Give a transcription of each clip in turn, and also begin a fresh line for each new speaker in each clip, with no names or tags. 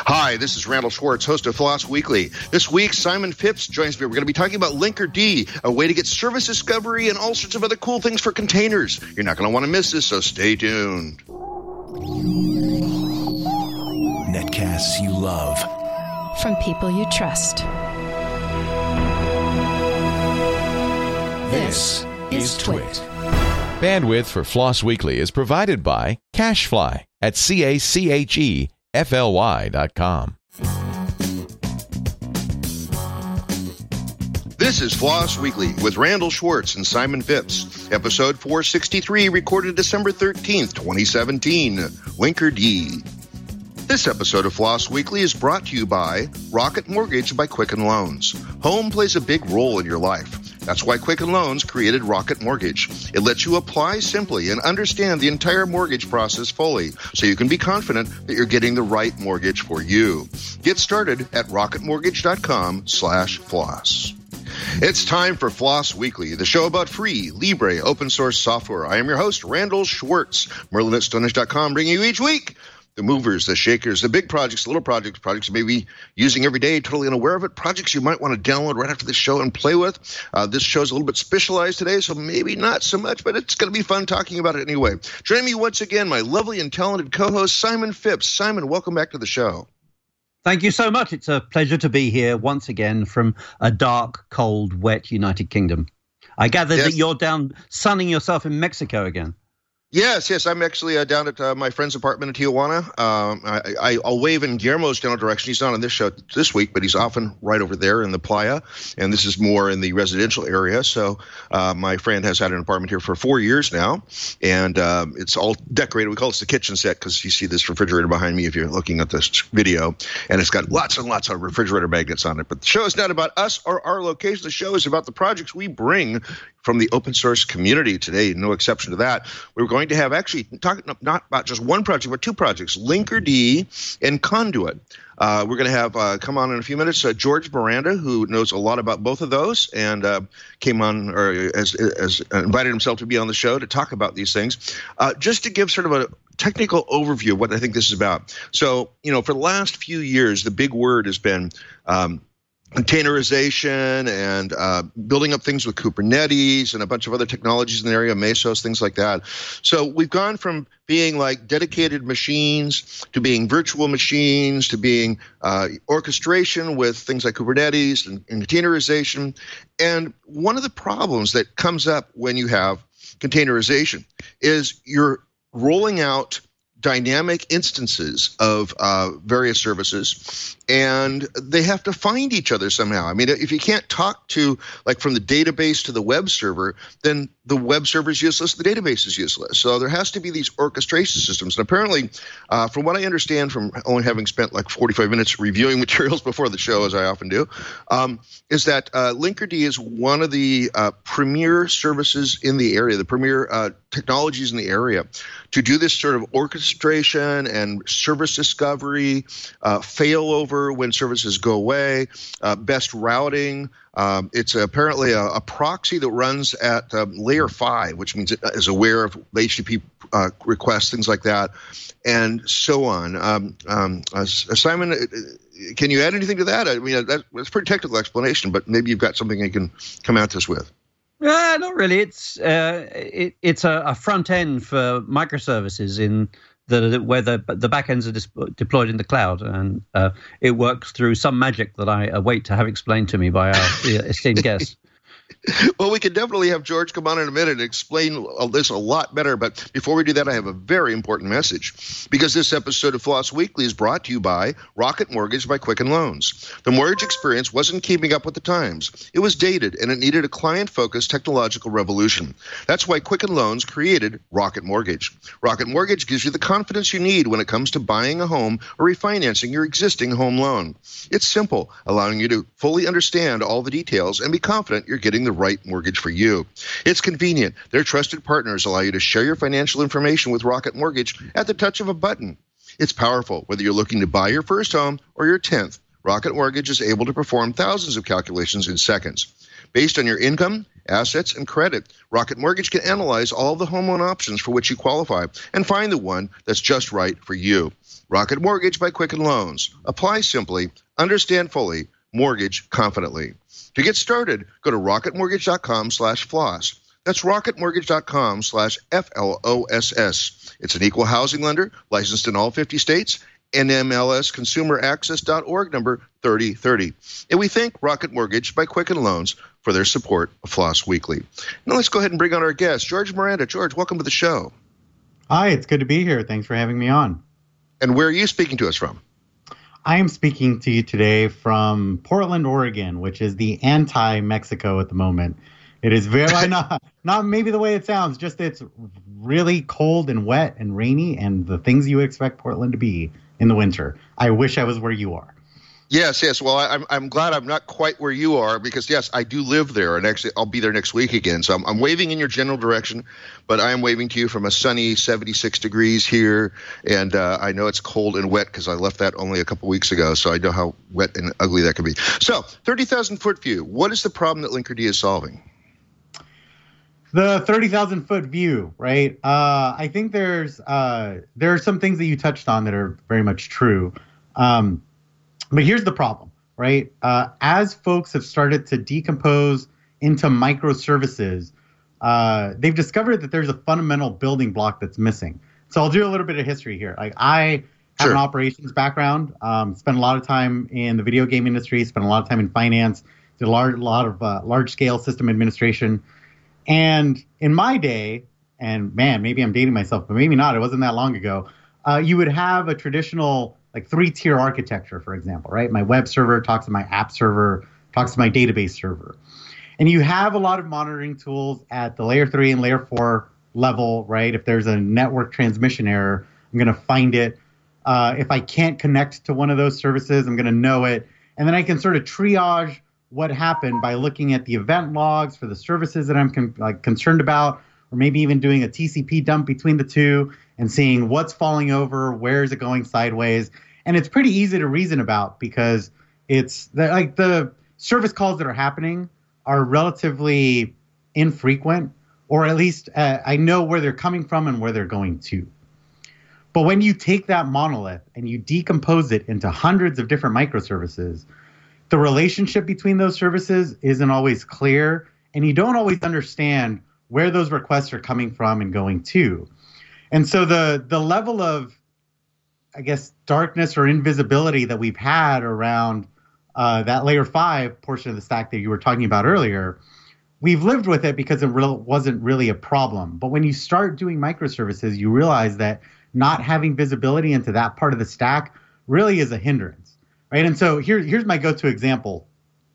Hi, this is Randall Schwartz, host of Floss Weekly. This week, Simon Phipps joins me. We're going to be talking about Linkerd, a way to get service discovery and all sorts of other cool things for containers. You're not going to want to miss this, so stay tuned.
Netcasts you love.
From people you trust.
This is Twit.
Bandwidth for Floss Weekly is provided by CacheFly at CACHEFLY.com.
This is Floss Weekly with Randall Schwartz and Simon Phipps. Episode 463, recorded December 13th, 2017. Linkerd. This episode of Floss Weekly is brought to you by Rocket Mortgage by Quicken Loans. Home plays a big role in your life. That's why Quicken Loans created Rocket Mortgage. It lets you apply simply and understand the entire mortgage process fully, so you can be confident that you're getting the right mortgage for you. Get started at rocketmortgage.com/floss. It's time for Floss Weekly, the show about free, libre, open source software. I am your host, Randall Schwartz, Merlin at Stonish.com, bringing you each week the movers, the shakers, the big projects, the little projects, projects you may be using every day, totally unaware of it, projects you might want to download right after this show and play with. This show's a little bit specialized today, so maybe not so much, but it's going to be fun talking about it anyway. Joining me once again, my lovely and talented co-host, Simon Phipps. Simon, welcome back to the show.
Thank you so much. It's a pleasure to be here once again from a dark, cold, wet United Kingdom. I gather that you're down sunning yourself in Mexico again.
Yes. I'm actually down at my friend's apartment in Tijuana. I'll wave in Guillermo's general direction. He's not on this show this week, but he's often right over there in the playa, and this is more in the residential area. So my friend has had an apartment here for 4 years now, and it's all decorated. We call it the kitchen set because you see this refrigerator behind me if you're looking at this video, and it's got lots and lots of refrigerator magnets on it. But the show is not about us or our location. The show is about the projects we bring from the open source community today, no exception to that. We're going to have actually talking not about just one project, but two projects, Linkerd and Conduit. We're going to have come on in a few minutes George Miranda, who knows a lot about both of those, and came on or as invited himself to be on the show to talk about these things. Just to give sort of a technical overview of what I think this is about. So, for the last few years, the big word has been containerization and building up things with Kubernetes and a bunch of other technologies in the area, Mesos, things like that. So we've gone from being like dedicated machines to being virtual machines to being orchestration with things like Kubernetes and containerization. And one of the problems that comes up when you have containerization is you're rolling out dynamic instances of various services, and they have to find each other somehow. I mean, if you can't talk to, like, from the database to the web server, then the web server is useless, the database is useless. So there has to be these orchestration systems. And apparently, from what I understand from only having spent like 45 minutes reviewing materials before the show, as I often do, is that Linkerd is one of the premier services in the area, the premier technologies in the area to do this sort of orchestration and service discovery, failover when services go away, best routing. It's apparently a proxy that runs at layer 5, which means it is aware of HTTP requests, things like that, and so on. Simon, can you add anything to that? I mean, that's a pretty technical explanation, but maybe you've got something you can come at this with.
Not really. It's a front end for microservices in where the backends are deployed in the cloud, and it works through some magic that I await to have explained to me by our esteemed guest.
Well, we can definitely have George come on in a minute and explain this a lot better. But before we do that, I have a very important message, because this episode of Floss Weekly is brought to you by Rocket Mortgage by Quicken Loans. The mortgage experience wasn't keeping up with the times. It was dated, and it needed a client-focused technological revolution. That's why Quicken Loans created Rocket Mortgage. Rocket Mortgage gives you the confidence you need when it comes to buying a home or refinancing your existing home loan. It's simple, allowing you to fully understand all the details and be confident you're getting the right mortgage for you. It's convenient. Their trusted partners allow you to share your financial information with Rocket Mortgage at the touch of a button. It's powerful, whether you're looking to buy your first home or your 10th. Rocket Mortgage is able to perform thousands of calculations in seconds. Based on your income assets, and credit. Rocket Mortgage can analyze all the home loan options for which you qualify and find the one that's just right for you. Rocket Mortgage by Quicken Loans. Apply simply, understand fully, mortgage confidently. To get started, go to rocketmortgage.com/floss. That's rocketmortgage.com/FLOSS. It's an equal housing lender, licensed in all 50 states, NMLSconsumeraccess.org number 3030. And we thank Rocket Mortgage by Quicken Loans for their support of Floss Weekly. Now let's go ahead and bring on our guest, George Miranda. George, welcome to the show.
Hi, it's good to be here. Thanks for having me on.
And where are you speaking to us from?
I am speaking to you today from Portland, Oregon, which is the anti-Mexico at the moment. It is very not maybe the way it sounds, just it's really cold and wet and rainy and the things you would expect Portland to be in the winter. I wish I was where you are.
Yes. Well, I'm glad I'm not quite where you are because, yes, I do live there, and actually I'll be there next week again. So I'm waving in your general direction, but I am waving to you from a sunny 76 degrees here, and I know it's cold and wet because I left that only a couple weeks ago, so I know how wet and ugly that can be. So 30,000-foot view, what is the problem that Linkerd is solving?
The 30,000-foot view, right? I think there are some things that you touched on that are very much true. But here's the problem, right? As folks have started to decompose into microservices, they've discovered that there's a fundamental building block that's missing. So I'll do a little bit of history here. Like I have an operations background, spent a lot of time in the video game industry, spent a lot of time in finance, did a lot of large-scale system administration. And in my day, and man, maybe I'm dating myself, but maybe not, it wasn't that long ago, you would have a traditional like 3-tier architecture, for example, right? My web server talks to my app server, talks to my database server. And you have a lot of monitoring tools at the layer 3 and layer 4 level, right? If there's a network transmission error, I'm going to find it. If I can't connect to one of those services, I'm going to know it. And then I can sort of triage what happened by looking at the event logs for the services that I'm concerned about, or maybe even doing a TCP dump between the two and seeing what's falling over, where is it going sideways. And it's pretty easy to reason about because it's the service calls that are happening are relatively infrequent, or at least I know where they're coming from and where they're going to. But when you take that monolith and you decompose it into hundreds of different microservices, the relationship between those services isn't always clear, and you don't always understand where those requests are coming from and going to. And so the level of, I guess, darkness or invisibility that we've had around that layer 5 portion of the stack that you were talking about earlier, we've lived with it because it wasn't really a problem. But when you start doing microservices, you realize that not having visibility into that part of the stack really is a hindrance, right? And so here's my go-to example.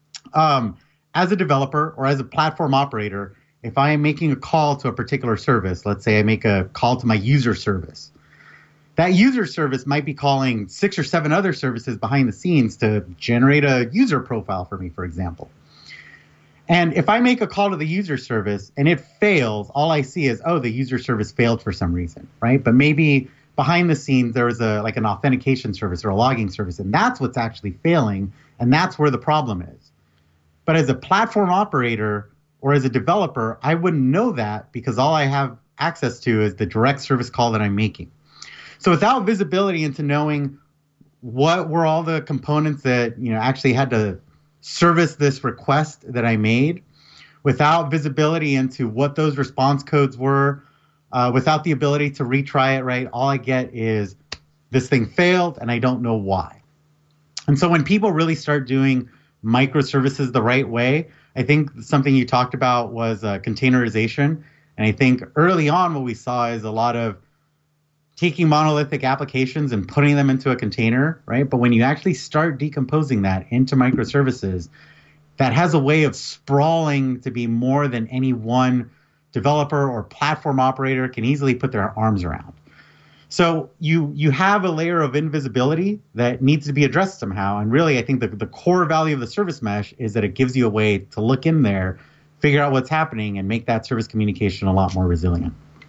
As a developer or as a platform operator, if I am making a call to a particular service, let's say I make a call to my user service, that user service might be calling 6 or 7 other services behind the scenes to generate a user profile for me, for example. And if I make a call to the user service and it fails, all I see is, oh, the user service failed for some reason, right? But maybe behind the scenes there was an authentication service or a logging service, and that's what's actually failing, and that's where the problem is. But as a platform operator or as a developer, I wouldn't know that because all I have access to is the direct service call that I'm making. So without visibility into knowing what were all the components that actually had to service this request that I made, without visibility into what those response codes were, without the ability to retry it, right, all I get is this thing failed and I don't know why. And so when people really start doing microservices the right way, I think something you talked about was containerization. And I think early on what we saw is a lot of taking monolithic applications and putting them into a container, right? But when you actually start decomposing that into microservices, that has a way of sprawling to be more than any one developer or platform operator can easily put their arms around. So you have a layer of invisibility that needs to be addressed somehow. And really, I think the core value of the service mesh is that it gives you a way to look in there, figure out what's happening, and make that service communication a lot more resilient.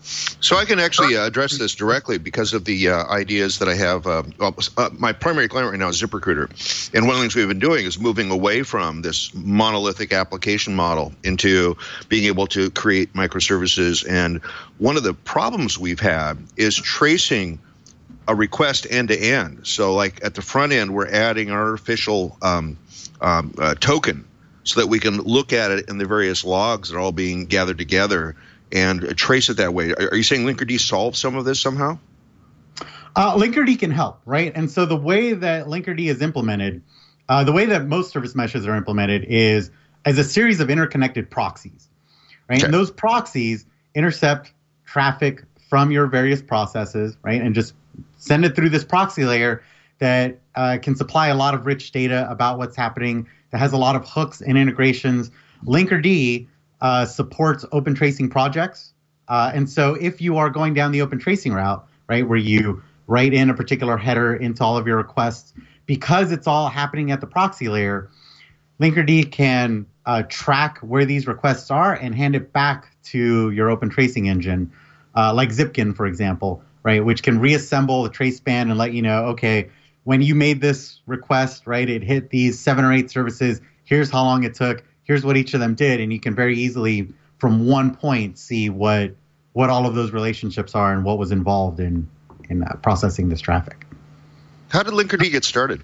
So I can actually address this directly because of the ideas that I have. My primary client right now is ZipRecruiter. And one of the things we've been doing is moving away from this monolithic application model into being able to create microservices. And one of the problems we've had is tracing a request end to end. So like at the front end, we're adding an artificial token so that we can look at it in the various logs that are all being gathered together and trace it that way. Are you saying Linkerd solves some of this somehow?
Linkerd can help, right? And so the way that Linkerd is implemented, the way that most service meshes are implemented is as a series of interconnected proxies, right? Okay. And those proxies intercept traffic from your various processes, right? And just send it through this proxy layer that can supply a lot of rich data about what's happening, that has a lot of hooks and integrations. Linkerd supports open tracing projects. And so if you are going down the open tracing route, right, where you write in a particular header into all of your requests, because it's all happening at the proxy layer, Linkerd can track where these requests are and hand it back to your open tracing engine, like Zipkin, for example, right, which can reassemble the trace span and let you know, okay, when you made this request, right, it hit these 7 or 8 services. Here's how long it took. Here's what each of them did, and you can very easily, from one point, see what all of those relationships are and what was involved in processing this traffic.
How did Linkerd get started?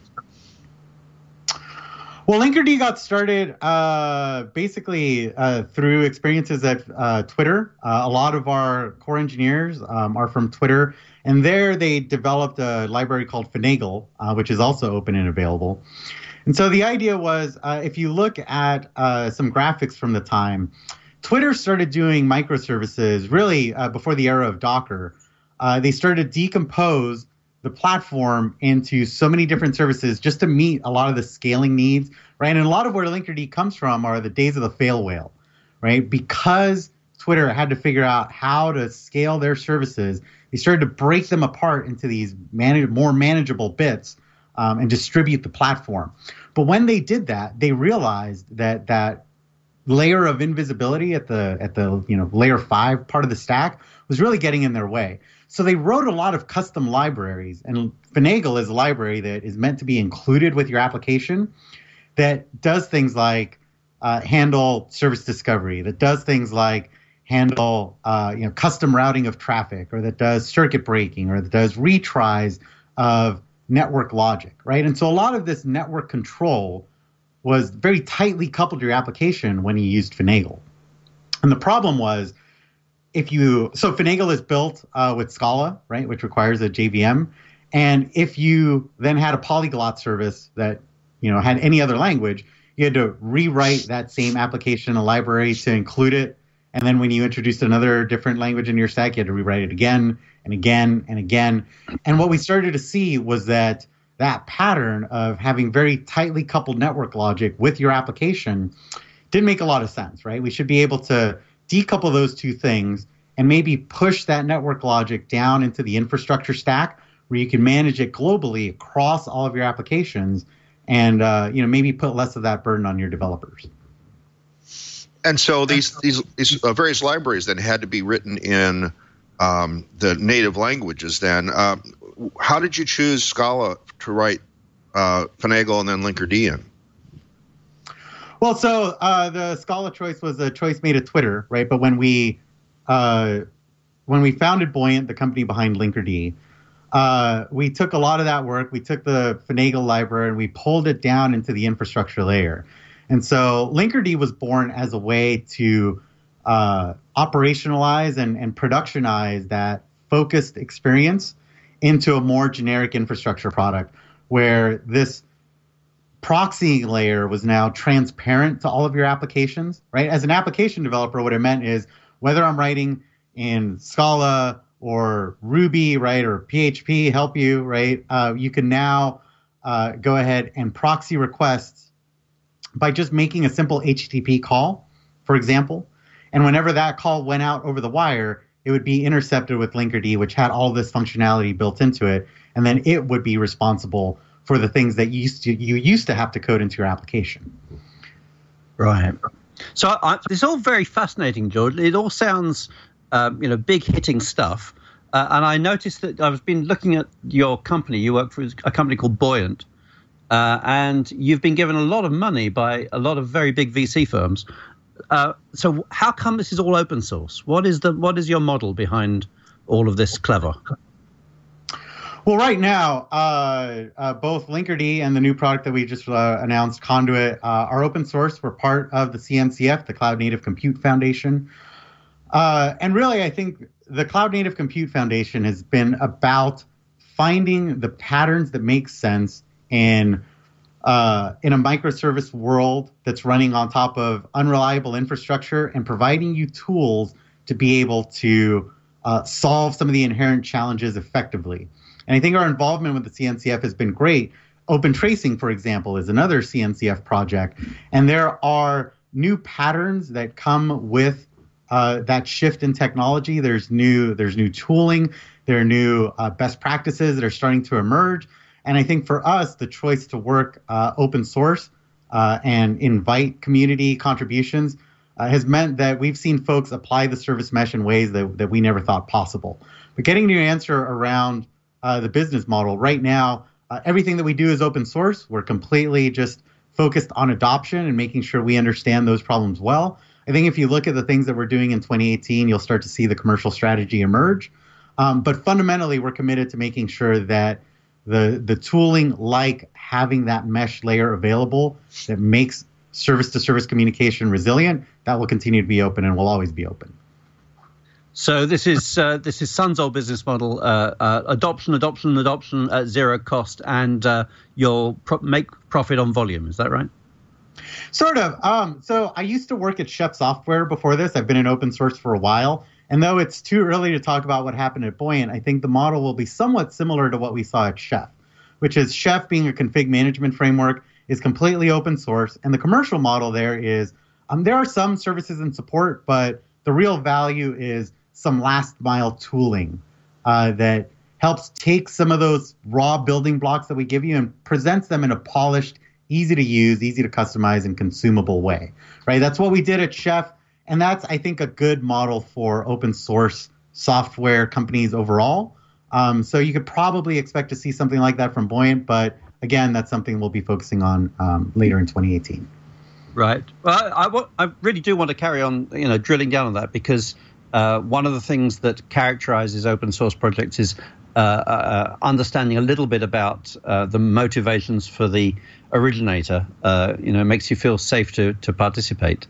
Well, Linkerd got started basically through experiences at Twitter. A lot of our core engineers are from Twitter, and there they developed a library called Finagle, which is also open and available. And so the idea was, if you look at some graphics from the time, Twitter started doing microservices really before the era of Docker. They started to decompose the platform into so many different services just to meet a lot of the scaling needs, right? And a lot of where Linkerd comes from are the days of the fail whale, right? Because Twitter had to figure out how to scale their services, they started to break them apart into these more manageable bits and distribute the platform. But when they did that, they realized that layer of invisibility at the layer 5 part of the stack was really getting in their way. So they wrote a lot of custom libraries, and Finagle is a library that is meant to be included with your application that does things like handle service discovery, that does things like handle custom routing of traffic, or that does circuit breaking, or that does retries of network logic, right? And so a lot of this network control was very tightly coupled to your application when you used Finagle. And the problem was, so Finagle is built with Scala, right, which requires a JVM. And if you then had a polyglot service that, had any other language, you had to rewrite that same application, a library to include it. And then when you introduced another different language in your stack, you had to rewrite it again and again and again. And what we started to see was that pattern of having very tightly coupled network logic with your application didn't make a lot of sense, right? We should be able to decouple those two things and maybe push that network logic down into the infrastructure stack where you can manage it globally across all of your applications and maybe put less of that burden on your developers.
And so these various libraries then had to be written in the native languages then. How did you choose Scala to write Finagle and then Linkerd in?
Well, so the Scala choice was a choice made at Twitter, right? But when we founded Buoyant, the company behind Linkerd, we took a lot of that work. We took the Finagle library and we pulled it down into the infrastructure layer. And so Linkerd was born as a way to operationalize and productionize that focused experience into a more generic infrastructure product where this proxy layer was now transparent to all of your applications, right? As an application developer, what it meant is whether I'm writing in Scala or Ruby, right, or PHP, help you, right, you can now go ahead and proxy requests by just making a simple HTTP call, for example. And whenever that call went out over the wire, it would be intercepted with Linkerd, which had all this functionality built into it, and then it would be responsible for the things that you used to have to code into your application.
Right. So it's all very fascinating, George. It all sounds big hitting stuff. And I noticed that I've been looking at your company. You work for a company called Buoyant, and you've been given a lot of money by a lot of very big VC firms. So how come this is all open source? What is your model behind all of this clever?
Well, right now, both Linkerd and the new product that we just announced, Conduit, are open source. We're part of the CNCF, the Cloud Native Compute Foundation. And really, I think the Cloud Native Compute Foundation has been about finding the patterns that make sense in a microservice world that's running on top of unreliable infrastructure and providing you tools to be able to solve some of the inherent challenges effectively. And I think our involvement with the CNCF has been great. Open Tracing, for example, is another CNCF project. And there are new patterns that come with that shift in technology. There's new tooling. There are new best practices that are starting to emerge. And I think for us, the choice to work open source and invite community contributions has meant that we've seen folks apply the service mesh in ways that we never thought possible. But getting to your answer around the business model, right now, everything that we do is open source. We're completely just focused on adoption and making sure we understand those problems well. I think if you look at the things that we're doing in 2018, you'll start to see the commercial strategy emerge. But fundamentally, we're committed to making sure that the tooling, like having that mesh layer available that makes service-to-service communication resilient, that will continue to be open and will always be open.
So this is Sun's old business model: adoption at zero cost, and you'll make profit on volume. Is that right?
Sort of. So I used to work at Chef Software before this. I've been in open source for a while. And though it's too early to talk about what happened at Buoyant, I think the model will be somewhat similar to what we saw at Chef, which is Chef being a config management framework is completely open source. And the commercial model there is there are some services and support, but the real value is some last mile tooling that helps take some of those raw building blocks that we give you and presents them in a polished, easy to use, easy to customize, and consumable way, right? That's what we did at Chef. And that's, I think, a good model for open source software companies overall. So you could probably expect to see something like that from Buoyant. But again, that's something we'll be focusing on later in 2018.
Right. Well, I really do want to carry on, drilling down on that, because one of the things that characterizes open source projects is understanding a little bit about the motivations for the originator. Makes you feel safe to participate.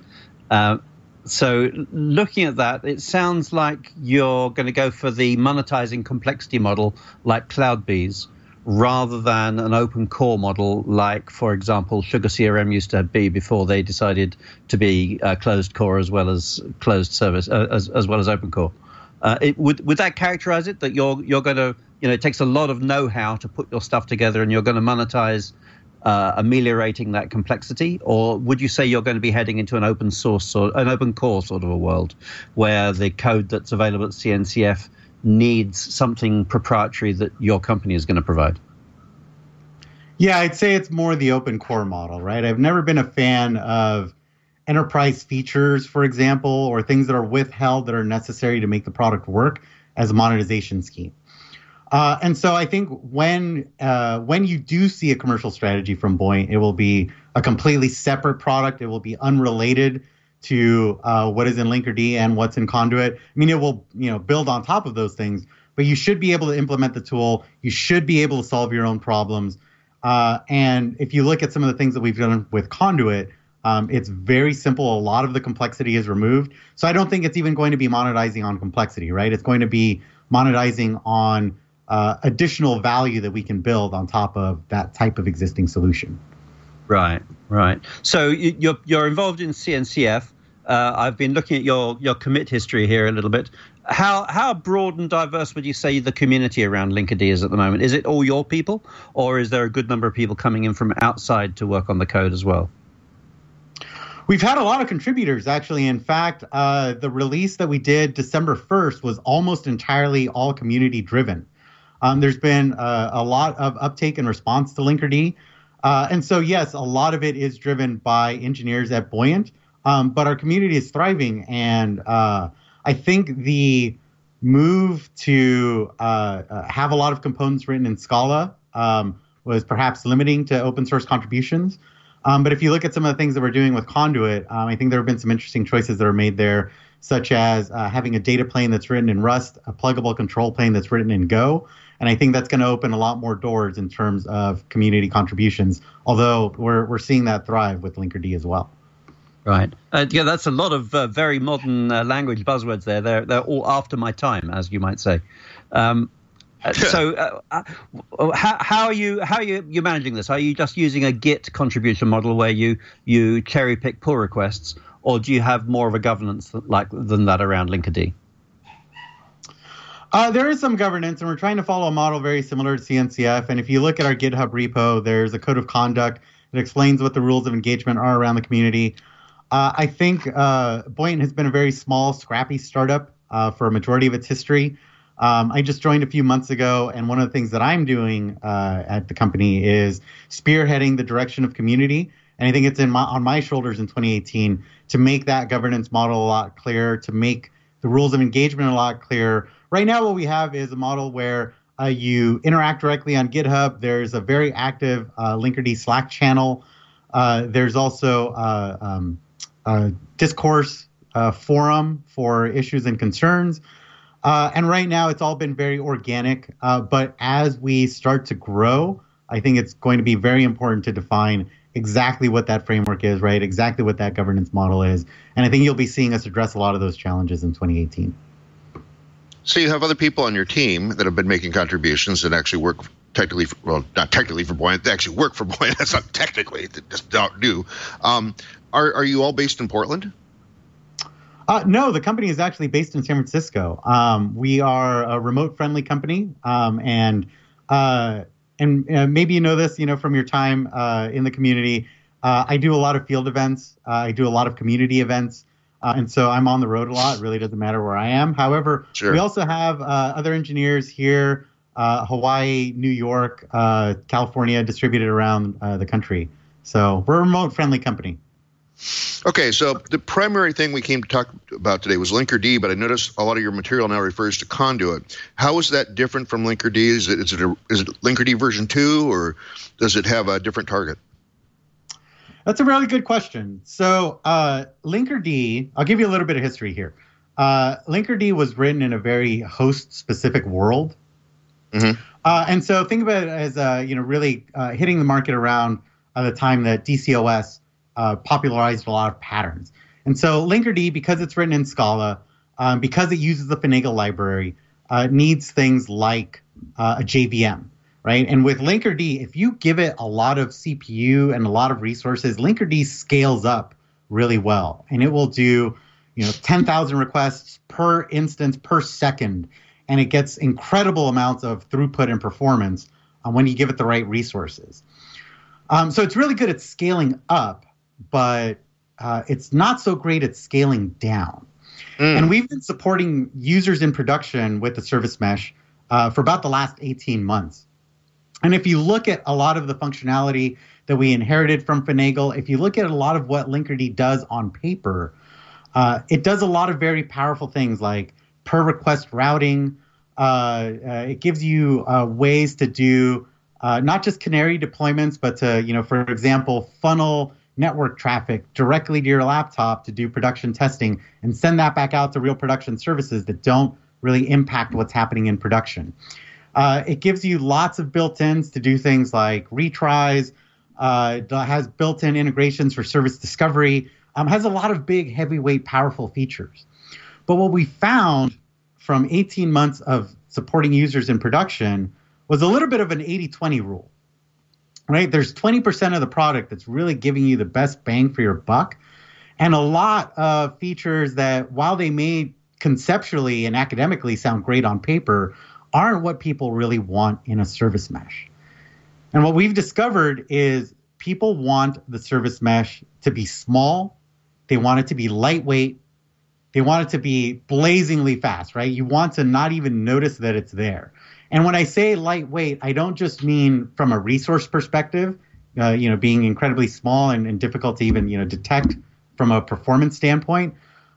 So looking at that, it sounds like you're going to go for the monetizing complexity model like CloudBees, rather than an open core model like, for example, Sugar CRM used to be before they decided to be closed core as well as closed service, as well as open core. Would that characterize it, that you're going to, it takes a lot of know-how to put your stuff together and you're going to monetize ameliorating that complexity? Or would you say you're going to be heading into an open source or an open core sort of a world where the code that's available at CNCF needs something proprietary that your company is going to provide?
Yeah, I'd say it's more the open core model, right? I've never been a fan of enterprise features, for example, or things that are withheld that are necessary to make the product work as a monetization scheme. And so I think when you do see a commercial strategy from Buoyant, it will be a completely separate product. It will be unrelated to what is in Linkerd and what's in Conduit. I mean, it will build on top of those things, but you should be able to implement the tool. You should be able to solve your own problems. And if you look at some of the things that we've done with Conduit, it's very simple. A lot of the complexity is removed. So I don't think it's even going to be monetizing on complexity, right? It's going to be monetizing on additional value that we can build on top of that type of existing solution. Right.
So you're involved in CNCF. I've been looking at your commit history here a little bit. How broad and diverse would you say the community around Linkerd is at the moment? Is it all your people, or is there a good number of people coming in from outside to work on the code as well?
We've had a lot of contributors, actually. In fact, the release that we did December 1st was almost entirely all community driven. There's been a lot of uptake and response to Linkerd. And so, yes, a lot of it is driven by engineers at Buoyant, but our community is thriving. And I think the move to have a lot of components written in Scala was perhaps limiting to open source contributions. But if you look at some of the things that we're doing with Conduit, I think there have been some interesting choices that are made there, such as having a data plane that's written in Rust, a pluggable control plane that's written in Go. And I think that's going to open a lot more doors in terms of community contributions, although we're seeing that thrive with Linkerd as well.
Right. Yeah, that's a lot of very modern language buzzwords there. They're all after my time, as you might say. So how are you managing this? Are you just using a Git contribution model where you cherry pick pull requests, or do you have more of a governance than that around Linkerd?
There is some governance, and we're trying to follow a model very similar to CNCF. And if you look at our GitHub repo, there's a code of conduct that explains what the rules of engagement are around the community. I think Buoyant has been a very small, scrappy startup for a majority of its history. I just joined a few months ago, and one of the things that I'm doing at the company is spearheading the direction of community. And I think it's on my shoulders in 2018 to make that governance model a lot clearer, to make the rules of engagement a lot clearer. Right now, what we have is a model where you interact directly on GitHub. There's a very active Linkerd Slack channel. There's also discourse forum for issues and concerns. And right now, it's all been very organic. But as we start to grow, I think it's going to be very important to define exactly what that framework is, right? Exactly what that governance model is. And I think you'll be seeing us address a lot of those challenges in 2018.
So you have other people on your team that have been making contributions that actually work technically, not technically for Buoyant, they actually work for Buoyant. That's not technically, they just don't do. Are you all based in Portland?
No, the company is actually based in San Francisco. We are a remote-friendly company, and maybe you know this, from your time in the community. I do a lot of field events. I do a lot of community events, and so I'm on the road a lot. It really doesn't matter where I am. However, We also have other engineers here, Hawaii, New York, California, distributed around the country. So we're a remote-friendly company.
Okay, so the primary thing we came to talk about today was Linkerd, but I noticed a lot of your material now refers to Conduit. How is that different from Linkerd? Is it Linkerd version 2, or does it have a different target?
That's a really good question. So Linkerd, I'll give you a little bit of history here. Linkerd was written in a very host-specific world. Mm-hmm. And so think about it as really hitting the market around the time that DCOS popularized a lot of patterns. And so Linkerd, because it's written in Scala, because it uses the Finagle library, needs things like a JVM, right? And with Linkerd, if you give it a lot of CPU and a lot of resources, Linkerd scales up really well. And it will do 10,000 requests per instance per second. And it gets incredible amounts of throughput and performance when you give it the right resources. So it's really good at scaling up, but it's not so great at scaling down. And we've been supporting users in production with the service mesh for about the last 18 months. And if you look at a lot of the functionality that we inherited from Finagle, if you look at a lot of what Linkerd does on paper, it does a lot of very powerful things like per request routing. It gives you ways to do not just canary deployments, but to, for example, funnel network traffic directly to your laptop to do production testing and send that back out to real production services that don't really impact what's happening in production. It gives you lots of built-ins to do things like retries, has built-in integrations for service discovery, has a lot of big, heavyweight, powerful features. But what we found from 18 months of supporting users in production was a little bit of an 80-20 rule. Right? There's 20% of the product that's really giving you the best bang for your buck. And a lot of features that, while they may conceptually and academically sound great on paper, aren't what people really want in a service mesh. And what we've discovered is people want the service mesh to be small. They want it to be lightweight. They want it to be blazingly fast, right? You want to not even notice that it's there. And when I say lightweight, I don't just mean from a resource perspective, being incredibly small and difficult to even, detect from a performance standpoint.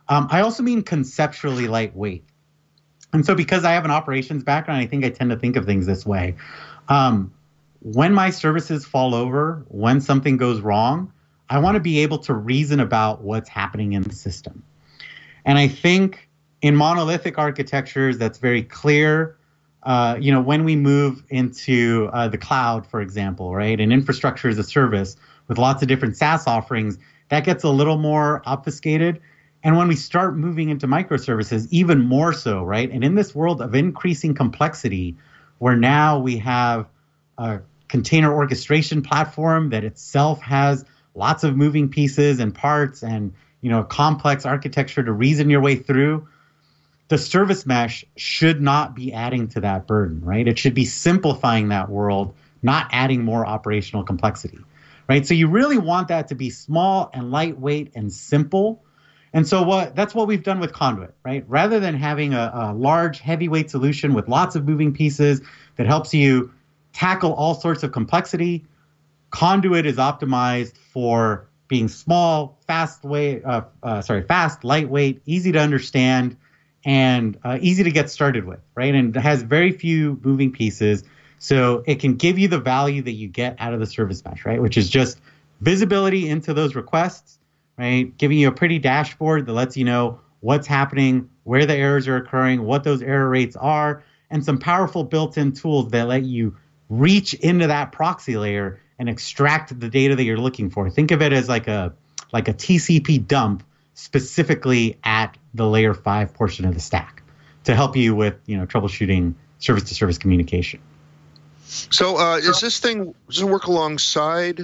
I also mean conceptually lightweight. And so because I have an operations background, I think I tend to think of things this way. When my services fall over, when something goes wrong, I want to be able to reason about what's happening in the system. And I think in monolithic architectures, that's very clear. When we move into the cloud, for example, right, and infrastructure as a service with lots of different SaaS offerings, that gets a little more obfuscated. And when we start moving into microservices, even more so, right? And in this world of increasing complexity, where now we have a container orchestration platform that itself has lots of moving pieces and parts and, complex architecture to reason your way through, the service mesh should not be adding to that burden, right? It should be simplifying that world, not adding more operational complexity, right? So you really want that to be small and lightweight and simple. And so that's what we've done with Conduit, right? Rather than having a large, heavyweight solution with lots of moving pieces that helps you tackle all sorts of complexity, Conduit is optimized for being small, fast, lightweight, easy to understand, and easy to get started with, right? And it has very few moving pieces, so it can give you the value that you get out of the service mesh, right? Which is just visibility into those requests, right? Giving you a pretty dashboard that lets you know what's happening, where the errors are occurring, what those error rates are, and some powerful built-in tools that let you reach into that proxy layer and extract the data that you're looking for. Think of it as like a TCP dump specifically at the layer 5 portion of the stack to help you with troubleshooting service-to-service communication.
So does it work alongside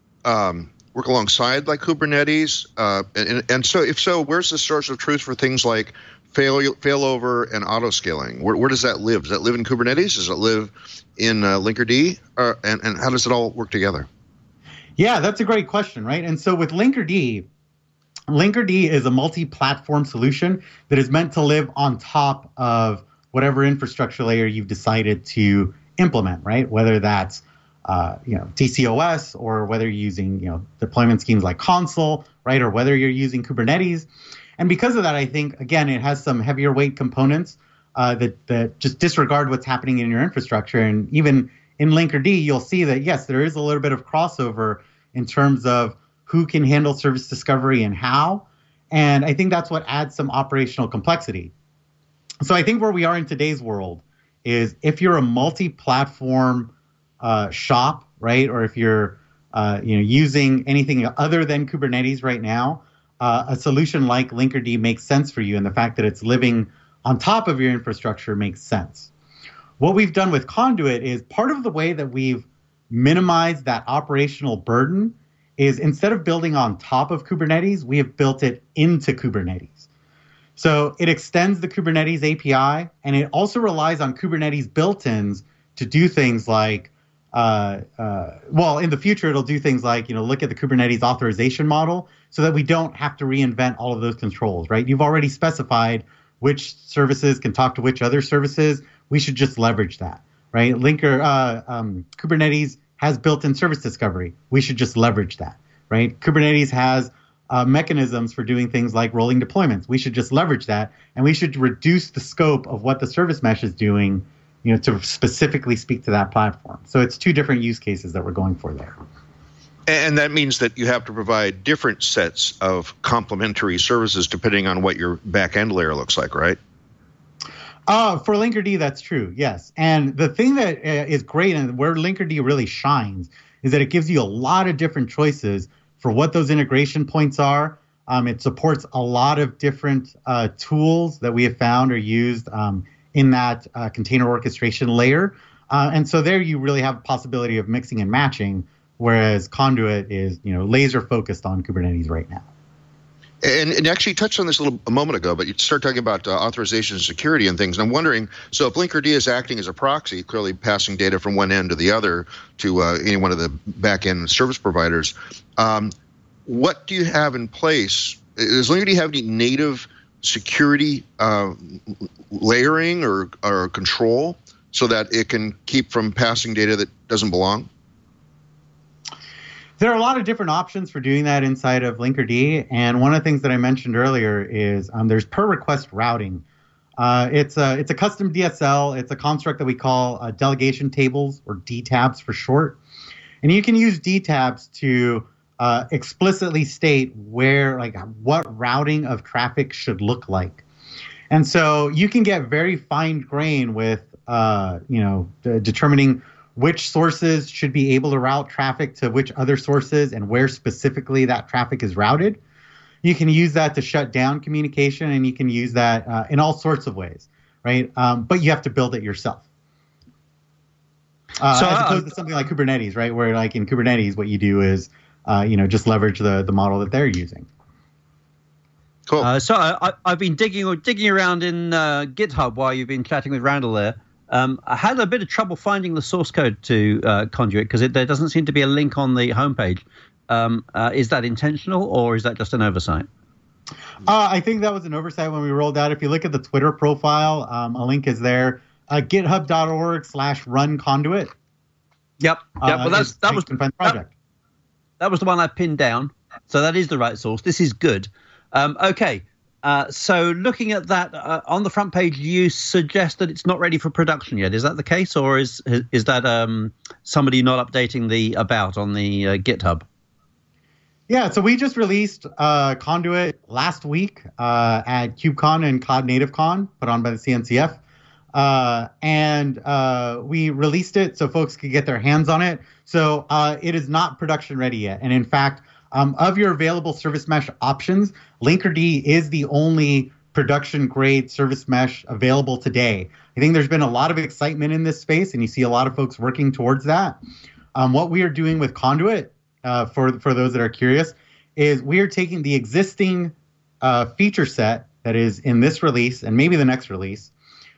like Kubernetes? And so if so, where's the source of truth for things like failover and auto-scaling? Where does that live? Does that live in Kubernetes? Does it live in Linkerd? And how does it all work together?
Yeah, that's a great question, right? And so with Linkerd is a multi-platform solution that is meant to live on top of whatever infrastructure layer you've decided to implement, right? Whether that's DCOS, or whether you're using deployment schemes like Consul, right? Or whether you're using Kubernetes. And because of that, I think, again, it has some heavier weight components that just disregard what's happening in your infrastructure. And even in Linkerd, you'll see that, yes, there is a little bit of crossover in terms of who can handle service discovery and how. And I think that's what adds some operational complexity. So I think where we are in today's world is if you're a multi-platform shop, right, or if you're using anything other than Kubernetes right now, a solution like Linkerd makes sense for you, and the fact that it's living on top of your infrastructure makes sense. What we've done with Conduit is part of the way that we've minimized that operational burden is instead of building on top of Kubernetes, we have built it into Kubernetes. So it extends the Kubernetes API, and it also relies on Kubernetes built-ins to do things like, in the future, it'll do things like, look at the Kubernetes authorization model so that we don't have to reinvent all of those controls, right? You've already specified which services can talk to which other services. We should just leverage that, right? Kubernetes has built-in service discovery. We should just leverage that, right? Kubernetes has mechanisms for doing things like rolling deployments. We should just leverage that, and we should reduce the scope of what the service mesh is doing, to specifically speak to that platform. So it's two different use cases that we're going for there.
And that means that you have to provide different sets of complementary services depending on what your back-end layer looks like, right?
For Linkerd, that's true, yes. And the thing that is great and where Linkerd really shines is that it gives you a lot of different choices for what those integration points are. It supports a lot of different tools that we have found are used in that container orchestration layer. And so there you really have a possibility of mixing and matching, whereas Conduit is laser focused on Kubernetes right now.
And actually touched on this a moment ago, but you start talking about authorization and security and things. And I'm wondering, so if Linkerd is acting as a proxy, clearly passing data from one end to the other to any one of the back-end service providers, what do you have in place? Does Linkerd have any native security layering or control so that it can keep from passing data that doesn't belong?
There are a lot of different options for doing that inside of Linkerd, and one of the things that I mentioned earlier is there's per request routing. It's a custom DSL. It's a construct that we call delegation tables, or DTABs for short. And you can use DTABs to explicitly state what routing of traffic should look like. And so you can get very fine grained with determining which sources should be able to route traffic to which other sources and where specifically that traffic is routed. You can use that to shut down communication, and you can use that in all sorts of ways, right? But you have to build it yourself. As opposed to something like Kubernetes, right? Where like in Kubernetes, what you do is, just leverage the model that they're using.
Cool.
So I've been digging around in GitHub while you've been chatting with Randall there. I had a bit of trouble finding the source code to Conduit because there doesn't seem to be a link on the homepage. Is that intentional, or is that just an oversight?
I think that was an oversight when we rolled out. If you look at the Twitter profile, a link is there. GitHub.org/run Conduit.
Yep. Well, that was
the project.
That was the one I pinned down. So that is the right source. This is good. Okay. So looking at that on the front page, you suggest that it's not ready for production yet. Is that the case, or is that somebody not updating the about on the GitHub?
Yeah, so we just released Conduit last week at KubeCon and Cloud Native Con, put on by the CNCF. And we released it so folks could get their hands on it. So it is not production ready yet. And in fact, of your available service mesh options, Linkerd is the only production grade service mesh available today. I think there's been a lot of excitement in this space, and you see a lot of folks working towards that. What we are doing with Conduit, for those that are curious, is we are taking the existing feature set that is in this release and maybe the next release,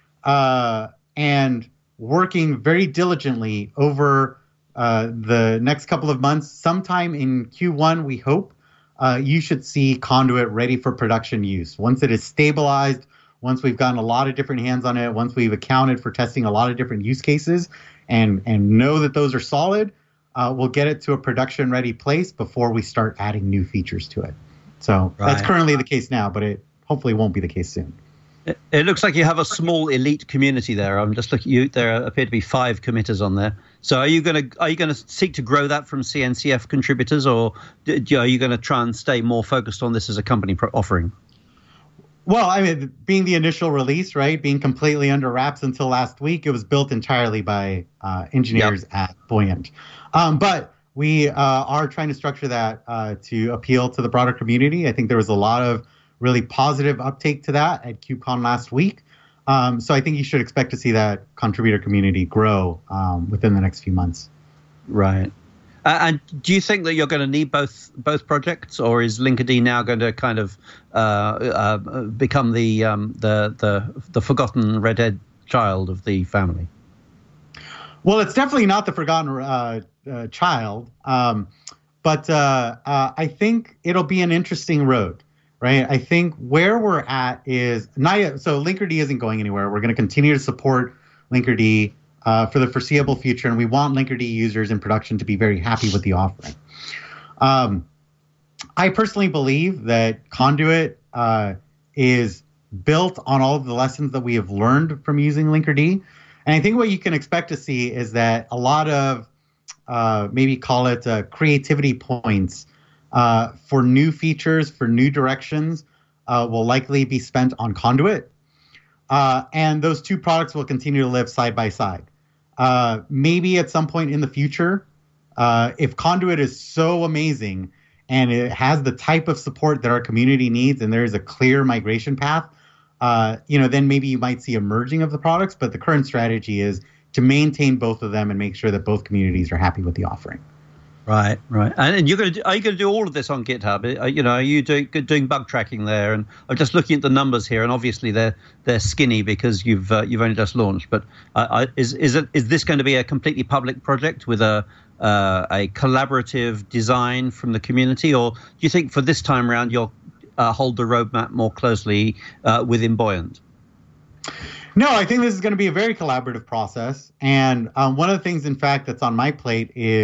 and working very diligently over the next couple of months. Sometime in Q1, we hope, you should see Conduit ready for production use. Once it is stabilized, once we've gotten a lot of different hands on it, once we've accounted for testing a lot of different use cases and know that those are solid, we'll get it to a production-ready place before we start adding new features to it. So That's currently the case now, but it hopefully won't be the case soon.
It looks like you have a small elite community there. I'm just looking. There appear to be 5 committers on there. So are you going to seek to grow that from CNCF contributors, or are you going to try and stay more focused on this as a company offering?
Well, I mean, being the initial release, right, being completely under wraps until last week, it was built entirely by engineers at Buoyant. But we are trying to structure that to appeal to the broader community. I think there was a lot of really positive uptake to that at KubeCon last week. So I think you should expect to see that contributor community grow within the next few months.
Right. And do you think that you're going to need both projects, or is Linkerd now going to kind of become the forgotten redhead child of the family?
Well, it's definitely not the forgotten child, but I think it'll be an interesting road. Right. I think where we're at is not yet. So Linkerd isn't going anywhere. We're going to continue to support Linkerd for the foreseeable future, and we want Linkerd users in production to be very happy with the offering. I personally believe that Conduit is built on all of the lessons that we have learned from using Linkerd, and I think what you can expect to see is that a lot of maybe call it creativity points. For new features, for new directions, will likely be spent on Conduit. And those two products will continue to live side by side. Maybe at some point in the future, if Conduit is so amazing and it has the type of support that our community needs and there is a clear migration path, then maybe you might see a merging of the products. But the current strategy is to maintain both of them and make sure that both communities are happy with the offering.
Right. And are you going to do all of this on GitHub? Are you doing bug tracking there? And I'm just looking at the numbers here, and obviously they're skinny because you've only just launched. But is this going to be a completely public project with a collaborative design from the community, or do you think for this time around you'll hold the roadmap more closely within Buoyant?
No, I think this is going to be a very collaborative process. And one of the things, in fact, that's on my plate is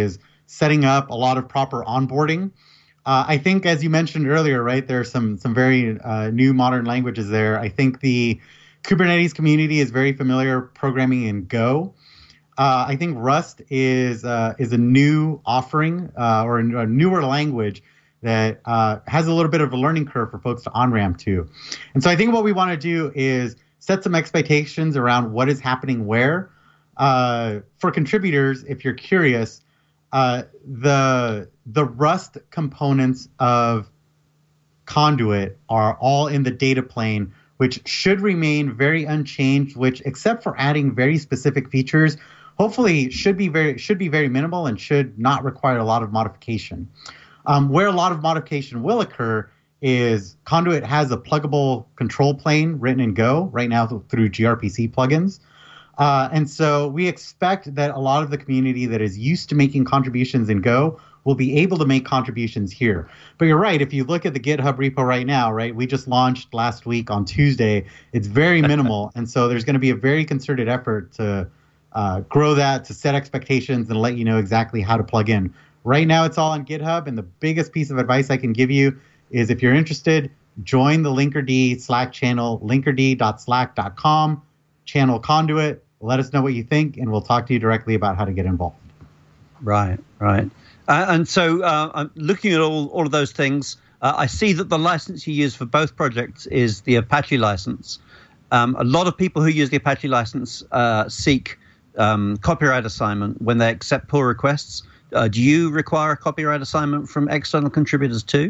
setting up a lot of proper onboarding. I think, as you mentioned earlier, right, there are some very new modern languages there. I think the Kubernetes community is very familiar programming in Go. I think Rust is a new offering or a newer language that has a little bit of a learning curve for folks to on-ramp to. And so I think what we want to do is set some expectations around what is happening where. For contributors, if you're curious, the Rust components of Conduit are all in the data plane, which should remain very unchanged, which, except for adding very specific features, hopefully should be very minimal and should not require a lot of modification. Where a lot of modification will occur is Conduit has a pluggable control plane written in Go right now through gRPC plugins. And so we expect that a lot of the community that is used to making contributions in Go will be able to make contributions here. But you're right, if you look at the GitHub repo right now, right, we just launched last week on Tuesday. It's very minimal. And so there's going to be a very concerted effort to grow that, to set expectations and let you know exactly how to plug in. Right now it's all on GitHub. And the biggest piece of advice I can give you is if you're interested, join the Linkerd Slack channel, linkerd.slack.com, channel Conduit. Let us know what you think, and we'll talk to you directly about how to get involved.
Right. And so I'm looking at all of those things. I see that the license you use for both projects is the Apache license. A lot of people who use the Apache license seek copyright assignment when they accept pull requests. Do you require a copyright assignment from external contributors too?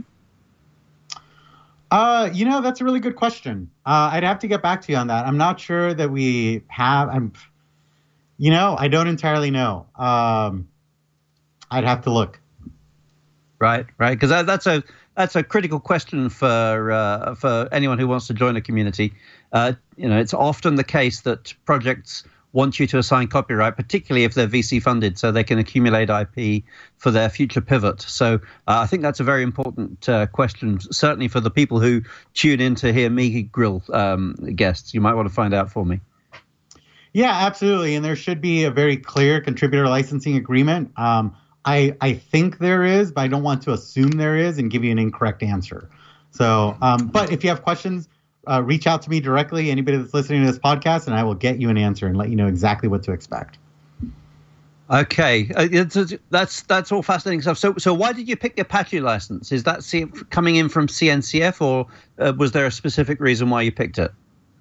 That's a really good question. I'd have to get back to you on that. I'm not sure that we have. I don't entirely know. I'd have to look.
Right. Because that's a critical question for anyone who wants to join a community. It's often the case that projects want you to assign copyright, particularly if they're VC funded, so they can accumulate IP for their future pivot. So I think that's a very important question, certainly for the people who tune in to hear me grill guests. You might want to find out for me.
Yeah, absolutely. And there should be a very clear contributor licensing agreement. I think there is, but I don't want to assume there is and give you an incorrect answer. So, but if you have questions, reach out to me directly, anybody that's listening to this podcast, and I will get you an answer and let you know exactly what to expect.
Okay, that's all fascinating stuff. So why did you pick the Apache license? Is that coming in from CNCF, or was there a specific reason why you picked it?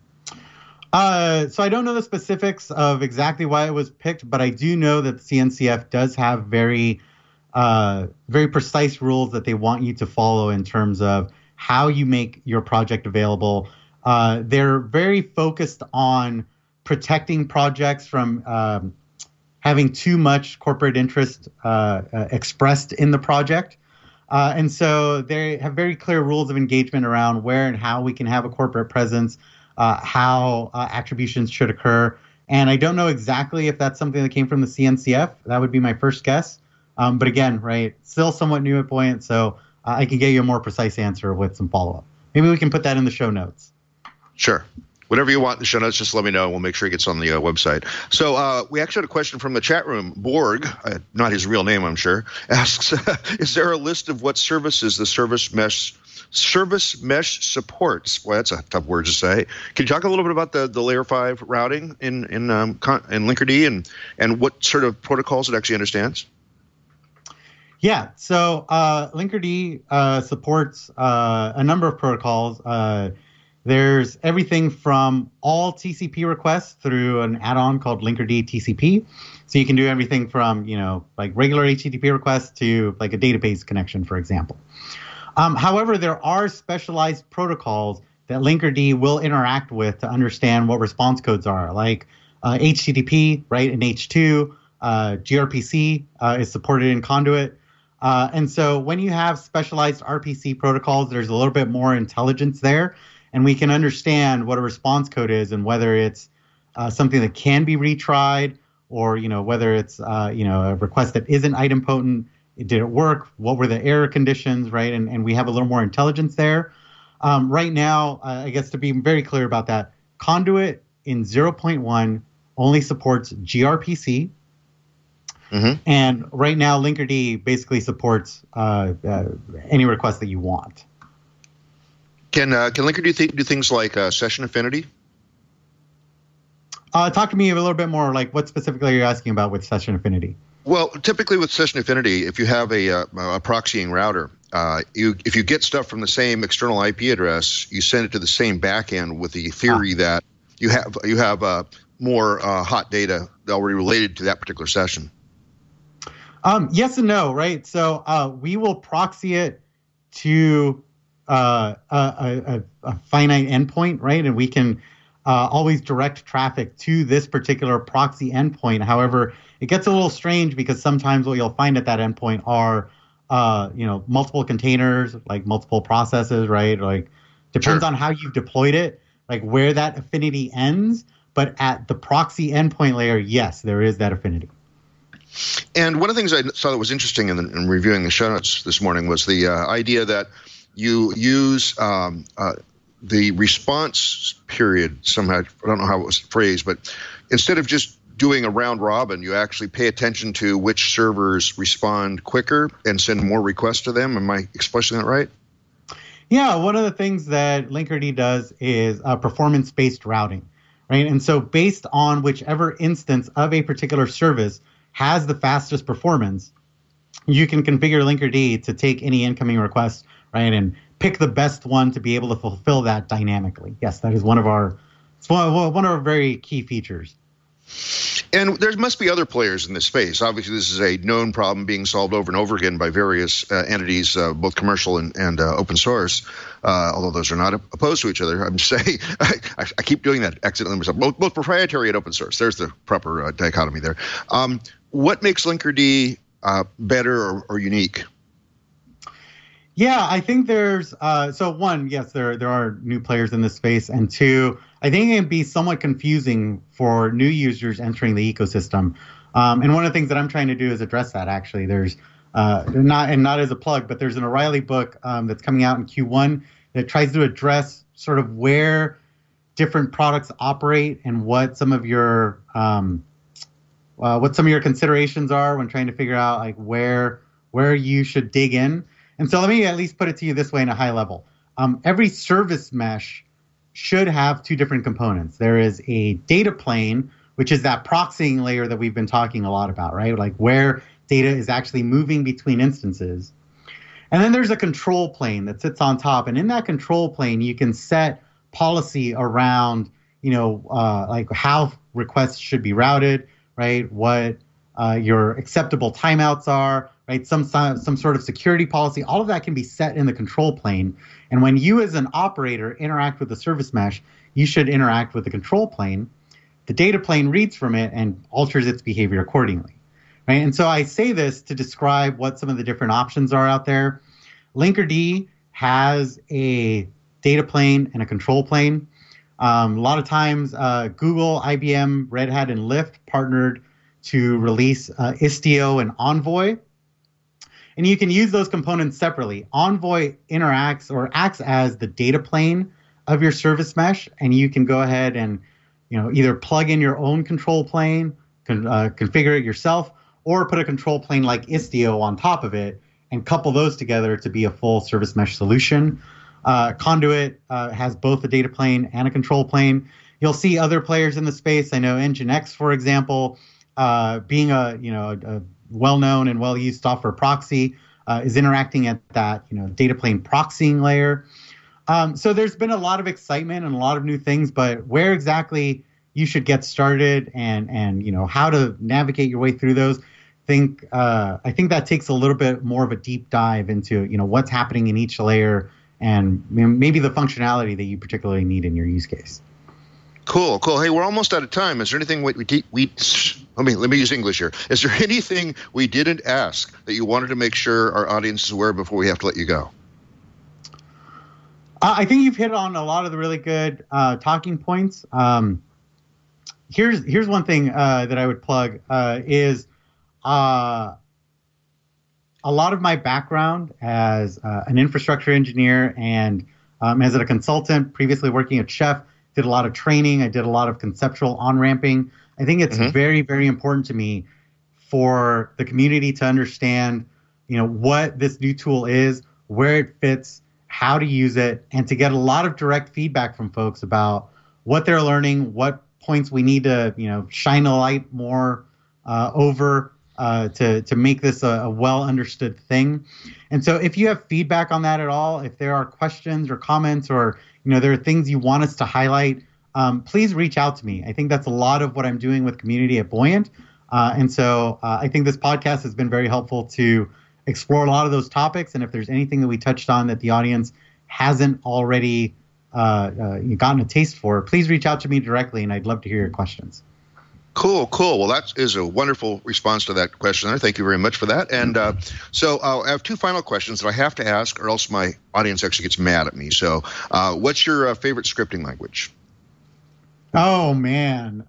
So I don't know the specifics of exactly why it was picked, but I do know that CNCF does have very precise rules that they want you to follow in terms of how you make your project available. They're very focused on protecting projects from having too much corporate interest expressed in the project. And so they have very clear rules of engagement around where and how we can have a corporate presence, how attributions should occur. And I don't know exactly if that's something that came from the CNCF. That would be my first guess. But again, right, still somewhat new at Buoyant, so I can get you a more precise answer with some follow-up. Maybe we can put that in the show notes.
Sure. Whatever you want in the show notes, just let me know. We'll make sure it gets on the website. So we actually had a question from the chat room. Borg, not his real name, I'm sure, asks, is there a list of what services the service mesh supports? Boy, that's a tough word to say. Can you talk a little bit about the layer 5 routing in Linkerd and what sort of protocols it actually understands?
Yeah, so Linkerd supports a number of protocols. There's everything from all TCP requests through an add-on called Linkerd TCP. So you can do everything from, like regular HTTP requests to like a database connection, for example. However, there are specialized protocols that Linkerd will interact with to understand what response codes are, like HTTP, right, in H2, gRPC is supported in Conduit. And so when you have specialized RPC protocols, there's a little bit more intelligence there, and we can understand what a response code is and whether it's something that can be retried or, whether it's, a request that isn't idempotent. Did it work? What were the error conditions, right? And we have a little more intelligence there. Right now, I guess to be very clear about that, Conduit in 0.1 only supports gRPC. And right now, Linkerd basically supports any request that you want.
Can Linkerd do things like session affinity?
Talk to me a little bit more, like what specifically are you asking about with session affinity?
Well, typically with session affinity, if you have a proxying router, if you get stuff from the same external IP address, you send it to the same backend with the theory that you have more hot data already related to that particular session.
Yes and no, right? So we will proxy it to a finite endpoint, right? And we can always direct traffic to this particular proxy endpoint. However, it gets a little strange because sometimes what you'll find at that endpoint are, multiple containers, like multiple processes, right? Like depends on how you've deployed it, like where that affinity ends. But at the proxy endpoint layer, yes, there is that affinity.
And one of the things I saw that was interesting in reviewing the show notes this morning was the idea that you use the response period somehow. I don't know how it was phrased, but instead of just doing a round robin, you actually pay attention to which servers respond quicker and send more requests to them. Am I expressing that right?
Yeah, one of the things that Linkerd does is performance-based routing, right? And so based on whichever instance of a particular service has the fastest performance, you can configure Linkerd to take any incoming request, right, and pick the best one to be able to fulfill that dynamically. Yes, that is one of our very key features.
And there must be other players in this space. Obviously, this is a known problem being solved over and over again by various entities, both commercial and open source, although those are not opposed to each other. I'm saying I keep doing that accidentally myself. Both proprietary and open source. There's the proper dichotomy there. What makes Linkerd better or unique?
Yeah, I think there's so one, yes, there are new players in this space, and two, I think it can be somewhat confusing for new users entering the ecosystem. And one of the things that I'm trying to do is address that. Actually, there's not as a plug, but there's an O'Reilly book that's coming out in Q1 that tries to address sort of where different products operate and what some of your considerations are when trying to figure out like where you should dig in. And so let me at least put it to you this way in a high level. Every service mesh should have two different components. There is a data plane, which is that proxying layer that we've been talking a lot about, right? Like where data is actually moving between instances. And then there's a control plane that sits on top. And in that control plane, you can set policy around, like how requests should be routed, right? What your acceptable timeouts are, right? Some sort of security policy. All of that can be set in the control plane. And when you as an operator interact with the service mesh, you should interact with the control plane. The data plane reads from it and alters its behavior accordingly, right? And so I say this to describe what some of the different options are out there. Linkerd has a data plane and a control plane. A lot of times, Google, IBM, Red Hat, and Lyft partnered to release Istio and Envoy. And you can use those components separately. Envoy interacts or acts as the data plane of your service mesh, and you can go ahead and either plug in your own control plane, configure it yourself, or put a control plane like Istio on top of it and couple those together to be a full service mesh solution. Conduit has both a data plane and a control plane. You'll see other players in the space. I know Nginx, for example, being a well-known and well-used software proxy, is interacting at that data plane proxying layer. So there's been a lot of excitement and a lot of new things, but where exactly you should get started and how to navigate your way through those, I think that takes a little bit more of a deep dive into what's happening in each layer and maybe the functionality that you particularly need in your use case.
Cool. Hey, we're almost out of time. Is there anything let me use English here. Is there anything we didn't ask that you wanted to make sure our audience is aware of before we have to let you go?
I think you've hit on a lot of the really good talking points. Here's one thing that I would plug is a lot of my background as an infrastructure engineer and as a consultant, previously working at Chef, did a lot of training. I did a lot of conceptual on-ramping. I think it's very, very important to me for the community to understand, what this new tool is, where it fits, how to use it, and to get a lot of direct feedback from folks about what they're learning, what points we need to, shine a light more over to make this a well understood thing. And so if you have feedback on that at all, if there are questions or comments or, there are things you want us to highlight, please reach out to me. I think that's a lot of what I'm doing with community at Buoyant. And so I think this podcast has been very helpful to explore a lot of those topics. And if there's anything that we touched on that the audience hasn't already gotten a taste for, please reach out to me directly, and I'd love to hear your questions.
Cool. Well, that is a wonderful response to that question there. Thank you very much for that. And so I have two final questions that I have to ask, or else my audience actually gets mad at me. So what's your favorite scripting language?
Oh, man.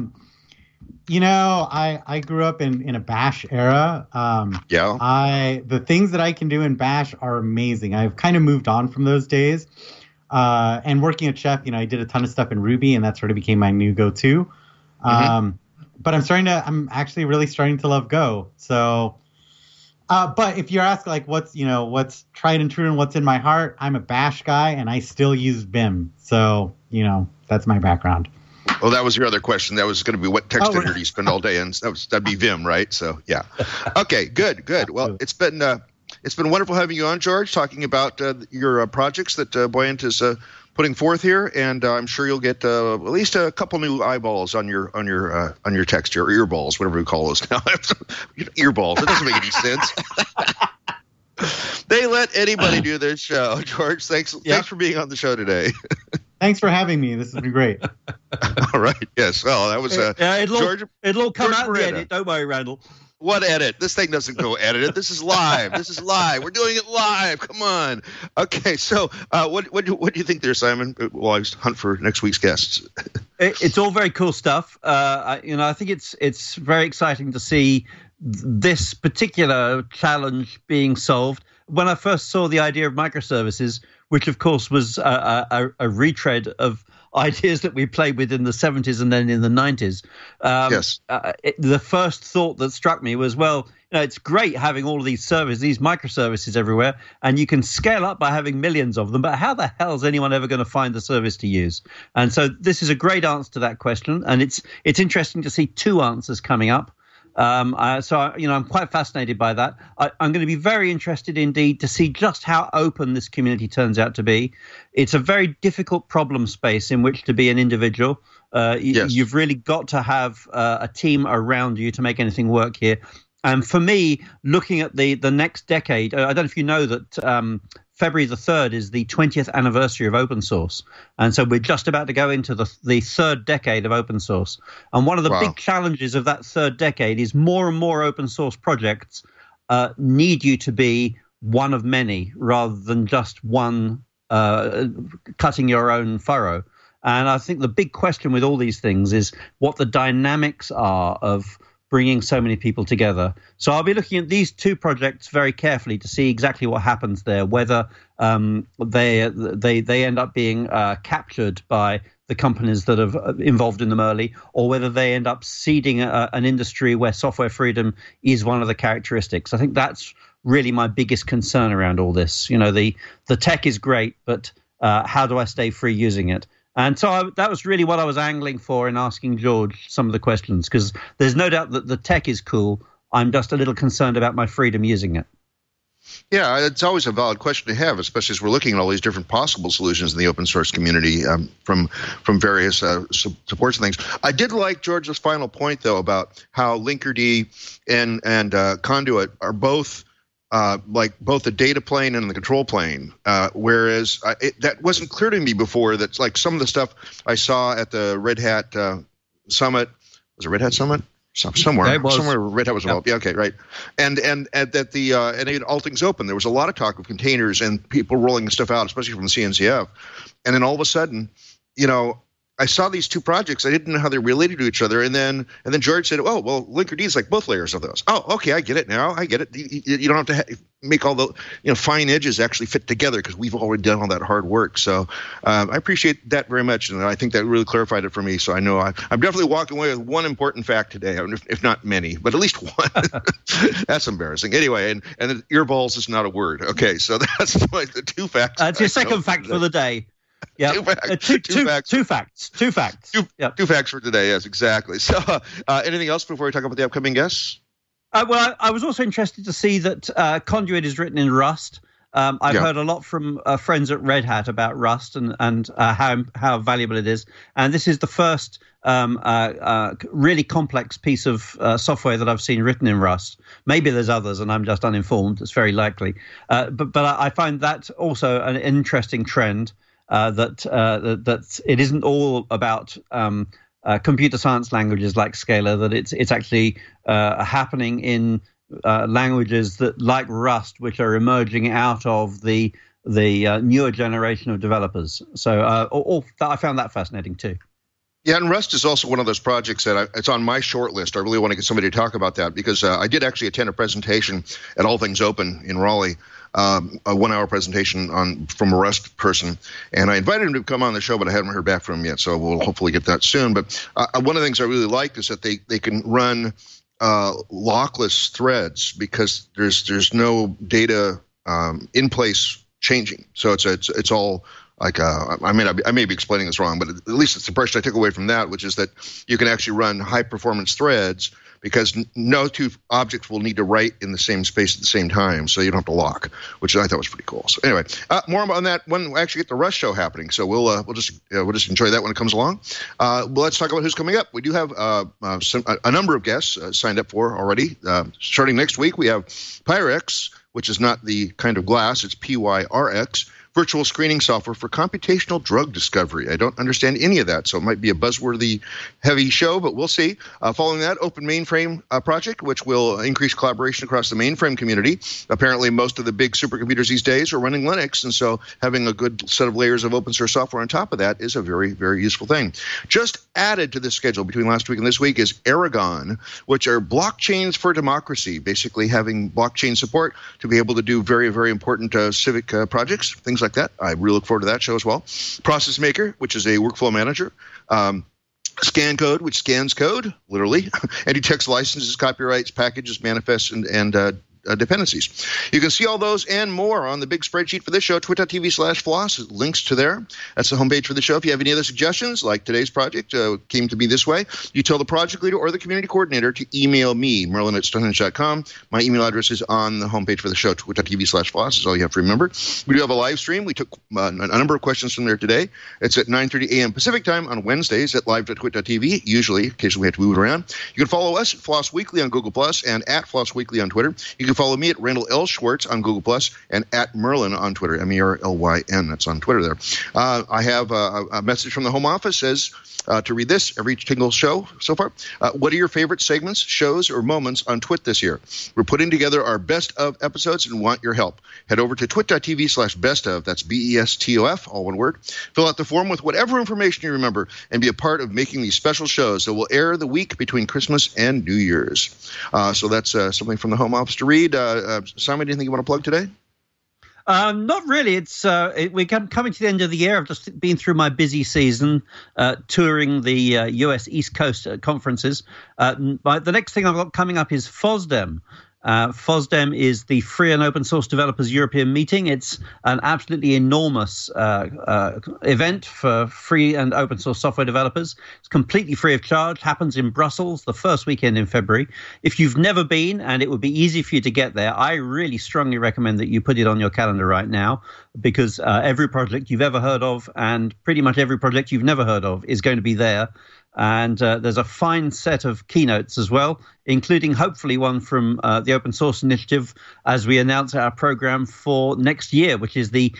I grew up in a Bash era. The things that I can do in Bash are amazing. I've kind of moved on from those days. And working at Chef, I did a ton of stuff in Ruby, and that sort of became my new go-to. But I'm actually really starting to love Go. So, but if you're asking like what's tried and true and what's in my heart, I'm a Bash guy and I still use Vim. So, that's my background.
Well, that was your other question. That was going to be what text editor do you spend all day in? That'd be Vim, right? So, yeah. Okay, good. Well, it's been wonderful having you on, George, talking about your projects that Buoyant is putting forth here, and I'm sure you'll get at least a couple new eyeballs on your text, or earballs, whatever we call those now. Earballs. It doesn't make any sense. They let anybody do this show. George, thanks for being on the show today.
Thanks for having me. This has been great.
All right. Yes. Well, that was George.
It'll come out in the
Beretta.
edit. Don't worry, Randall.
What edit? This thing doesn't go edited. This is live. We're doing it live. Come on. Okay. So, what do you think there, Simon? While I hunt for next week's guests.
It's all very cool stuff. I think it's very exciting to see this particular challenge being solved. When I first saw the idea of microservices, which of course was a retread of ideas that we played with in the 70s and then in the 90s.
Yes.
The first thought that struck me was, well, it's great having all of these servers, these microservices everywhere, and you can scale up by having millions of them, but how the hell is anyone ever going to find the service to use? And so this is a great answer to that question, and it's interesting to see two answers coming up. I'm quite fascinated by that. I'm going to be very interested indeed to see just how open this community turns out to be. It's a very difficult problem space in which to be an individual.
Yes.
You've really got to have a team around you to make anything work here. And for me, looking at the next decade, I don't know if you know that February the 3rd is the 20th anniversary of open source. And so we're just about to go into the third decade of open source. And one of the big challenges of that third decade is more and more open source projects need you to be one of many rather than just one cutting your own furrow. And I think the big question with all these things is what the dynamics are of bringing so many people together. So I'll be looking at these two projects very carefully to see exactly what happens there, whether they end up being captured by the companies that are involved in them early, or whether they end up seeding an industry where software freedom is one of the characteristics. I think that's really my biggest concern around all this. The tech is great, but how do I stay free using it? And so that was really what I was angling for in asking George some of the questions, because there's no doubt that the tech is cool. I'm just a little concerned about my freedom using it.
Yeah, it's always a valid question to have, especially as we're looking at all these different possible solutions in the open source community from various supports and things. I did like George's final point, though, about how Linkerd and Conduit are both both the data plane and the control plane, whereas that wasn't clear to me before. That's like some of the stuff I saw at the Red Hat Summit. Was it Red Hat Summit? Somewhere Red Hat was involved. Yeah, okay, right. And that all things open. There was a lot of talk of containers and people rolling stuff out, especially from the CNCF. And then all of a sudden, I saw these two projects. I didn't know how they related to each other. And then George said, oh, well, Linkerd is like both layers of those. Oh, okay, I get it now. I get it. You don't have to make all the fine edges actually fit together because we've already done all that hard work. So I appreciate that very much. And I think that really clarified it for me. So I know I'm definitely walking away with one important fact today, if not many, but at least one. That's embarrassing. Anyway, and earballs is not a word. Okay, so that's like the two facts.
That's your second fact for the day. Yeah, two facts. Two facts.
Two facts for today. Yes, exactly. So, anything else before we talk about the upcoming guests?
Well, I was also interested to see that Conduit is written in Rust. I've heard a lot from friends at Red Hat about Rust and how valuable it is. And this is the first really complex piece of software that I've seen written in Rust. Maybe there's others, and I'm just uninformed. It's very likely. But I find that also an interesting trend. That it isn't all about computer science languages like Scala, that it's actually happening in languages that like Rust, which are emerging out of the newer generation of developers. So I found that fascinating too.
Yeah, and Rust is also one of those projects that it's on my short list. I really want to get somebody to talk about that because I did actually attend a presentation at All Things Open in Raleigh. A 1-hour presentation from a Rust person, and I invited him to come on the show, but I haven't heard back from him yet, so we'll hopefully get that soon. But one of the things I really liked is that they can run lockless threads because there's no data in place changing. So it's all like I may be explaining this wrong, but at least it's the impression I took away from that, which is that you can actually run high performance threads because no two objects will need to write in the same space at the same time, so you don't have to lock, which I thought was pretty cool. So anyway, more on that when we actually get the Rust show happening. So we'll just enjoy that when it comes along. Well, let's talk about who's coming up. We do have a number of guests signed up for already. Starting next week, we have Pyrex, which is not the kind of glass; it's PYRX. Virtual screening software for computational drug discovery. I don't understand any of that, so it might be a buzzworthy heavy show, but we'll see. Following that, Open Mainframe project, which will increase collaboration across the mainframe community. Apparently, most of the big supercomputers these days are running Linux, and so having a good set of layers of open source software on top of that is a very, very useful thing. Just added to this schedule between last week and this week is Aragon, which are blockchains for democracy, basically having blockchain support to be able to do very, very important civic projects, things like that. I really look forward to that show as well. Process Maker, which is a workflow manager. Scan Code, which scans code, literally, and detects licenses, copyrights, packages, manifests, and dependencies. You can see all those and more on the big spreadsheet for this show, twit.tv/floss. Links to there. That's the homepage for the show. If you have any other suggestions, like today's project came to be this way, you tell the project leader or the community coordinator to email me, merlin@stonehenge.com. My email address is on the homepage for the show, twit.tv/floss is all you have to remember. We do have a live stream. We took a number of questions from there today. It's at 9:30 a.m. Pacific time on Wednesdays at live.twit.tv. Usually, occasionally we have to move it around. You can follow us, Floss Weekly on Google+, and at Floss Weekly on Twitter. You can follow me at Randall L. Schwartz on Google+, and at Merlin on Twitter, MERLYN. That's on Twitter there. I have a message from the home office says to read this every single show so far. What are your favorite segments, shows, or moments on Twit this year? We're putting together our best of episodes and want your help. Head over to twit.tv/bestof. That's BESTOF, all one word. Fill out the form with whatever information you remember and be a part of making these special shows that will air the week between Christmas and New Year's. So that's something from the home office to read. Simon, anything you want to plug today?
Not really. It's we're coming to the end of the year. I've just been through my busy season touring the US East Coast conferences. The next thing I've got coming up is FOSDEM. FOSDEM is the Free and Open Source Developers European Meeting. It's an absolutely enormous event for free and open source software developers. It's completely free of charge, happens in Brussels the first weekend in February. If you've never been, and it would be easy for you to get there, I really strongly recommend that you put it on your calendar right now, because every project you've ever heard of and pretty much every project you've never heard of is going to be there. And there's a fine set of keynotes as well, including hopefully one from the Open Source Initiative as we announce our program for next year, which is the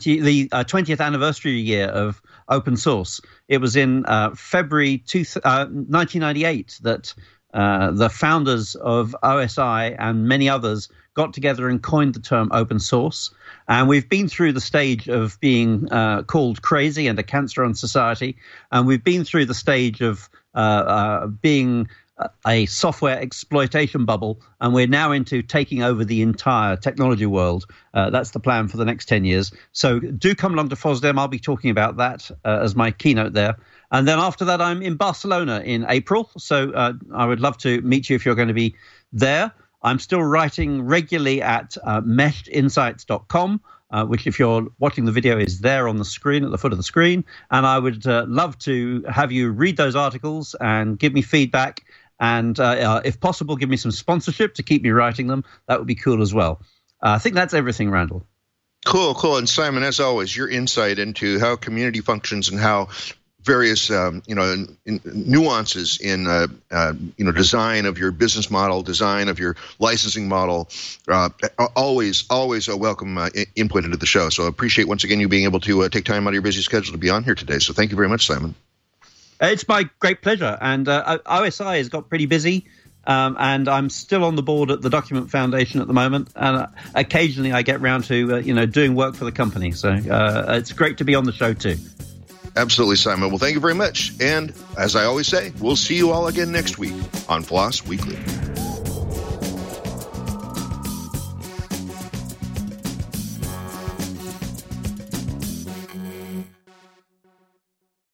20th anniversary year of open source. It was in February 1998 that the founders of OSI and many others got together and coined the term open source. And we've been through the stage of being called crazy and a cancer on society. And we've been through the stage of being a software exploitation bubble. And we're now into taking over the entire technology world. That's the plan for the next 10 years. So do come along to FOSDEM. I'll be talking about that as my keynote there. And then after that, I'm in Barcelona in April. So I would love to meet you if you're going to be there. I'm still writing regularly at meshedinsights.com, which if you're watching the video is there on the screen, at the foot of the screen. And I would love to have you read those articles and give me feedback. And if possible, give me some sponsorship to keep me writing them. That would be cool as well. I think that's everything, Randall.
Cool. And Simon, as always, your insight into how community functions and how various nuances in design of your business model, design of your licensing model, always a welcome input into the show. So I appreciate once again you being able to take time out of your busy schedule to be on here today. So thank you very much, Simon.
It's my great pleasure. And OSI has got pretty busy. And I'm still on the board at the Document Foundation at the moment. And occasionally I get around to doing work for the company. So it's great to be on the show too.
Absolutely, Simon. Well, thank you very much. And as I always say, we'll see you all again next week on Floss Weekly.